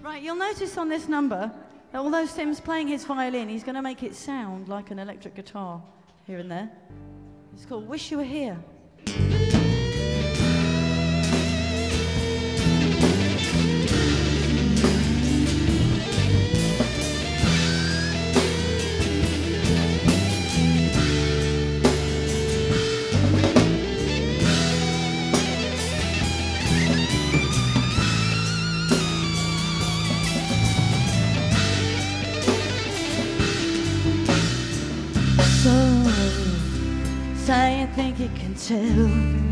Right, you'll notice on this number that although Sim's playing his violin, he's going to make it sound like an electric guitar here and there. It's called Wish You Were Here. Say you think you can tell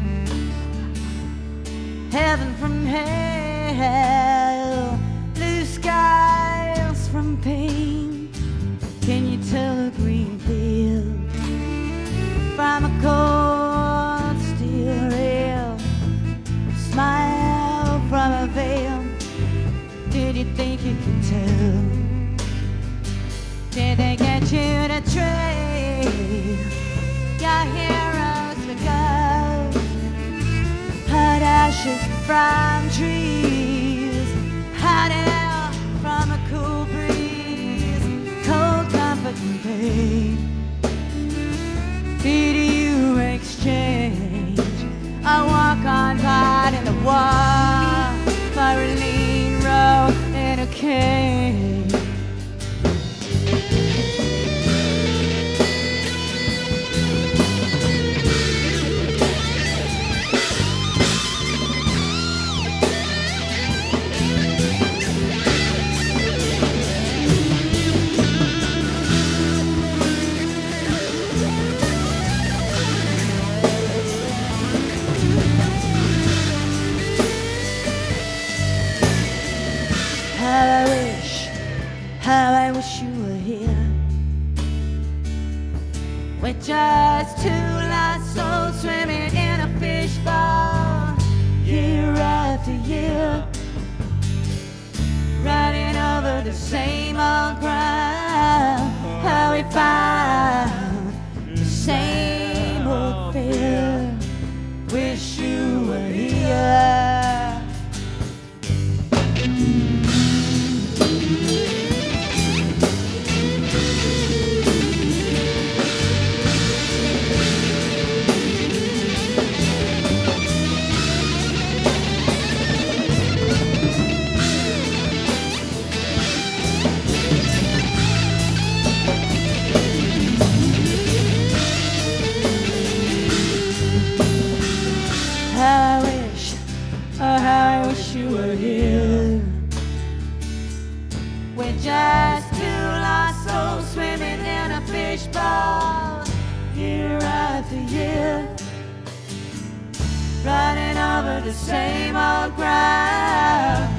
heaven from hell, blue skies from pain. Can you tell a green field from a cold steel rail, smile from a veil? Did you think you could tell? Did they get you to trade your heroes for gold? Hot ashes from trees, hot air from a cool breeze, cold comfort and pain. Did you exchange a walk-on part in the war for a lean row in a cage? How I wish you were here. We're just two lost souls swimming in a fishbowl, year after year, riding over the same old ground. How we found the same old fear. Wish you were here. How I wish you were here. We're just two lost souls swimming in a fishbowl, year after year, running over the same old ground.